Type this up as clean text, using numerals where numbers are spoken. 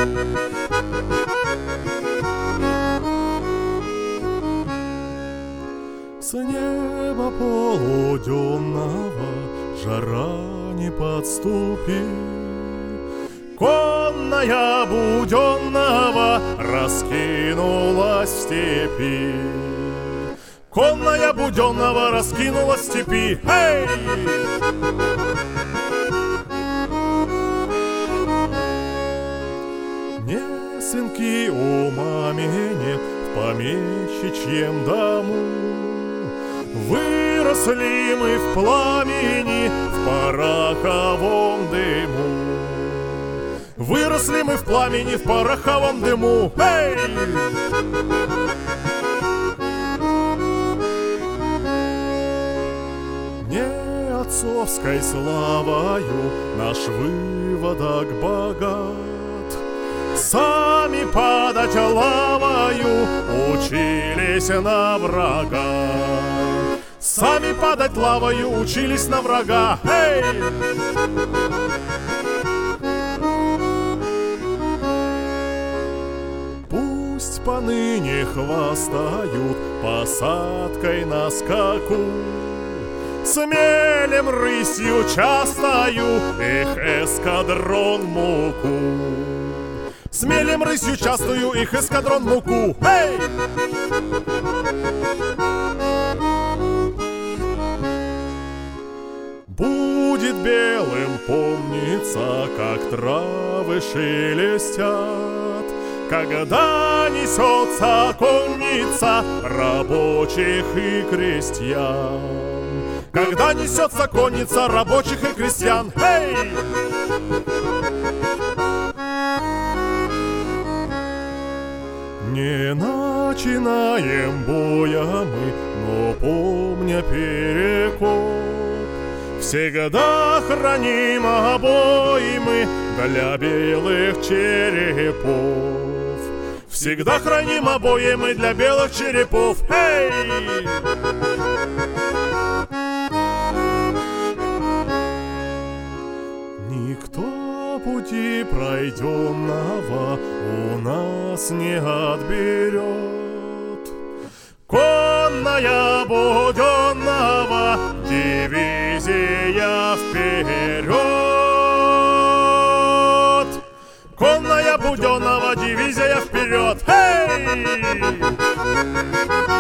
С неба полуденного жара не подступи, конная буденного раскинулась в степи. Конная буденного раскинулась в степи. Эй! Не сынки у мамени в помещичьем дому, выросли мы в пламени, в пороховом дыму. Выросли мы в пламени, в пороховом дыму. Эй! Не отцовской славою наш выводок богат, сами падать лавою учились на врага. Сами падать лавою учились на врага. Эй! Пусть поныне хвастают посадкой на скаку, смелем рысью частою их эскадрон муку. Смелем рысью частую их эскадрон муку. Эй! Будет белым помнится, как травы шелестят, когда несется конница рабочих и крестьян. Когда несется конница рабочих и крестьян. Эй! Не начинаем боя мы, но помня перекоп, всегда храним обои мы для белых черепов. Всегда храним обои мы для белых черепов. Эй! Никто пути пройденного у нас не отберет. Конная буденного дивизия вперед! Конная буденного дивизия вперед! Эй!